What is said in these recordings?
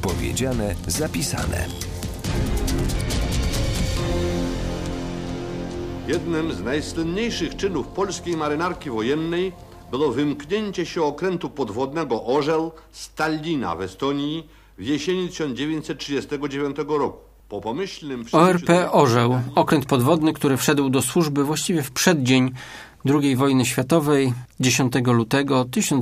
Powiedziane, zapisane. Jednym z najsłynniejszych czynów polskiej marynarki wojennej było wymknięcie się okrętu podwodnego Orzeł z Tallina w Estonii w jesieni 1939 roku. Po pomyślnym ORP Orzeł, okręt podwodny, który wszedł do służby właściwie w przeddzień II wojny światowej 10 lutego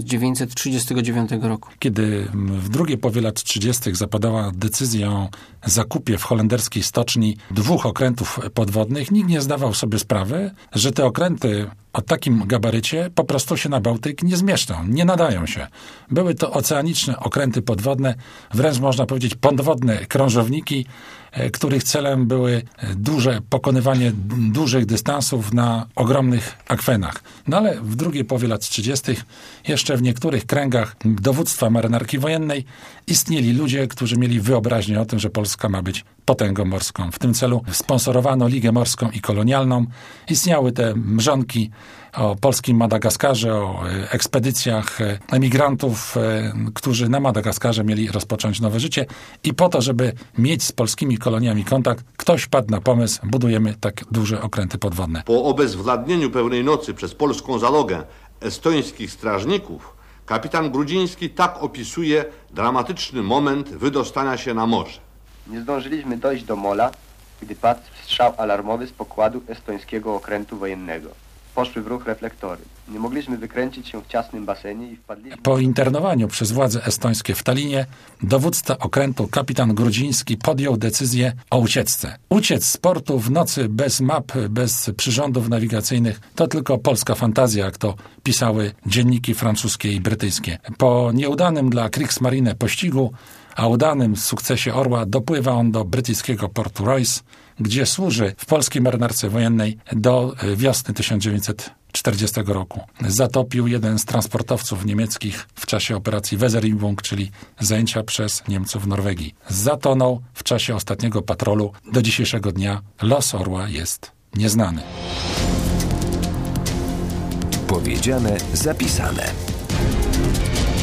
1939 roku. Kiedy w drugiej połowie lat 30. zapadała decyzja o zakupie w holenderskiej stoczni 2 okrętów podwodnych, nikt nie zdawał sobie sprawy, że te okręty o takim gabarycie po prostu się na Bałtyk nie zmieszczą, nie nadają się. Były to oceaniczne okręty podwodne, wręcz można powiedzieć podwodne krążowniki, których celem były pokonywanie dużych dystansów na ogromnych akwenach. No ale w drugiej połowie lat 30. jeszcze w niektórych kręgach dowództwa marynarki wojennej istnieli ludzie, którzy mieli wyobraźnię o tym, że Polska ma być potęgą morską. W tym celu sponsorowano Ligę Morską i Kolonialną. Istniały te mrzonki o polskim Madagaskarze, o ekspedycjach emigrantów, którzy na Madagaskarze mieli rozpocząć nowe życie. I po to, żeby mieć z polskimi koloniami kontakt, ktoś padł na pomysł, budujemy tak duże okręty podwodne. Po obezwładnieniu pełnej nocy przez polską zalogę estońskich strażników, kapitan Grudziński tak opisuje dramatyczny moment wydostania się na morze. Nie zdążyliśmy dojść do mola, gdy padł strzał alarmowy z pokładu estońskiego okrętu wojennego. Poszły w ruch reflektory. Nie mogliśmy wykręcić się w ciasnym basenie i wpadliśmy... Po internowaniu przez władze estońskie w Tallinie, dowódca okrętu kapitan Grudziński podjął decyzję o ucieczce. Uciec z portu w nocy bez map, bez przyrządów nawigacyjnych to tylko polska fantazja, jak to pisały dzienniki francuskie i brytyjskie. Po nieudanym dla Kriegsmarine pościgu, a udanym sukcesie Orła dopływa on do brytyjskiego portu Royce, gdzie służy w polskiej marynarce wojennej do wiosny 1940 roku. Zatopił jeden z transportowców niemieckich w czasie operacji Weserübung, czyli zajęcia przez Niemców Norwegii. Zatonął w czasie ostatniego patrolu. Do dzisiejszego dnia los Orła jest nieznany. Powiedziane, zapisane.